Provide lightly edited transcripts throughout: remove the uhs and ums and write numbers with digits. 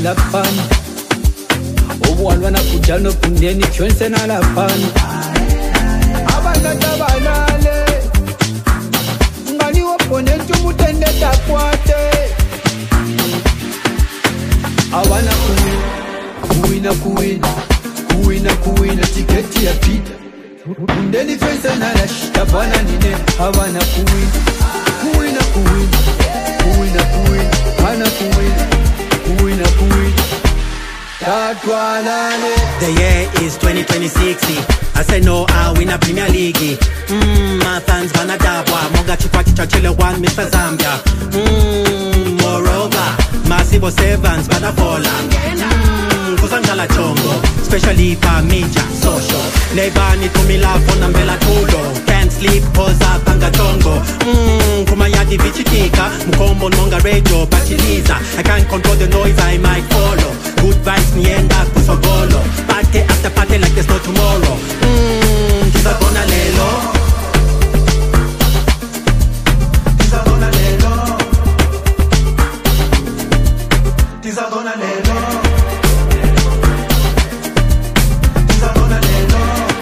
lapani obwalwana kujano kundeni kyonse na lapani abana tabalale ngani opponent umutende takwate awana kuwina tiketi ya pita kundeni fesa na rashita bwana nine awana kuwina ana kuwina tatwalale. The year is 2026. I say no, I win a Premier League. My fans gonna dabwa. Monga chukwa chichachile one Mr. Zambia. Moreover, massive sevens bada fola. Kusangala chongo, especially pa media, social. Nebani tumila fona mbela tulo. Can't sleep, poza panga tongo. Kumayadi vichitika, mkombo nonga radio, bachiliza. I can't control the noise, I might follow. Good vibes nienda kusogolo. Party after party like there's no tomorrow. Kiza gonna lelo. Kiza gonna lelo. Kiza gonna lelo. Kiza gonna lelo.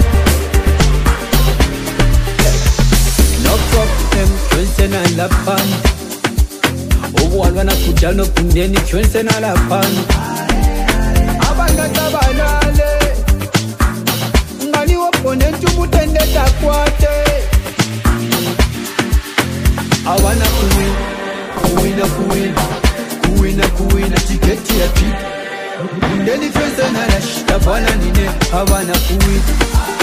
No problem, kyonse na lapani obwalwana kujano kundeni kyonse na lapani abana tabalale ngani opponent umutende takwate awana kuwina tiketi ya pita kundeni fesa na rashita bwana nine awana kuwina